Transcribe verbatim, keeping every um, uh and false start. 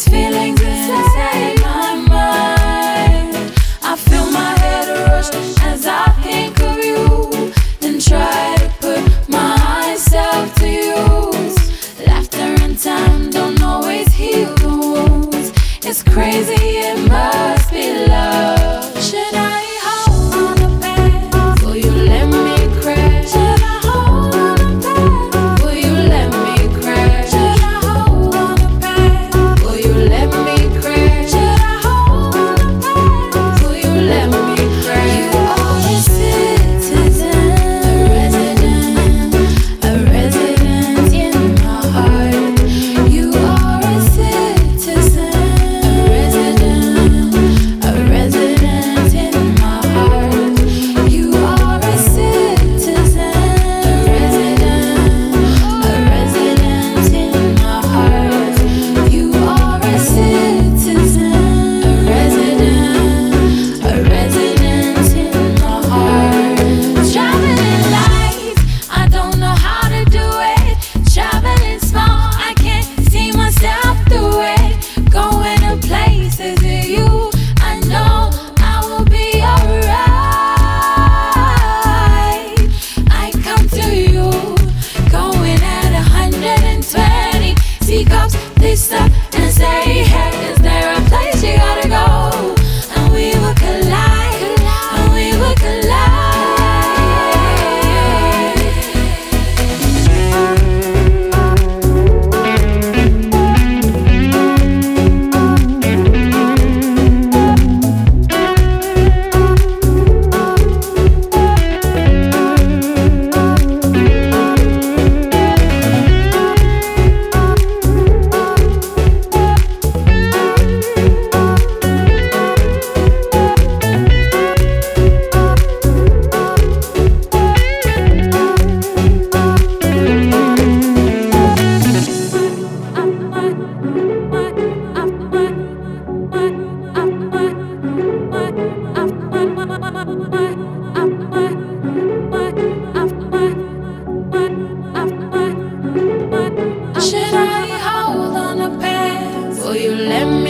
feelings inside my mind. I feel my head rush as I think of you, then try to put myself to use. Laughter and time don't always heal the wounds. It's crazy, it must be love. Should I hold on the past? Will you let me crash? Should I hold on the past? Will you let me crash? Should I hold on the past? Will you let me crash? Should I hold on the past? Will you let me crash? You are a citizen, a resident, a resident in my heart. You are a citizen, a resident, a resident in my heart. You are a citizen, a resident, a resident in my heart. You are a citizen, a resident, a resident in my heart. Traveling light, I don't know how to do it. Traveling small, I can't see myself through it. Going to places with you, I know I will be alright. I come to you, going at a hundred and twenty. Teacups, please stop and say, hey, is there a place you gotta go? And we will collide, and we will collide. Should I hold on the past? Will you let me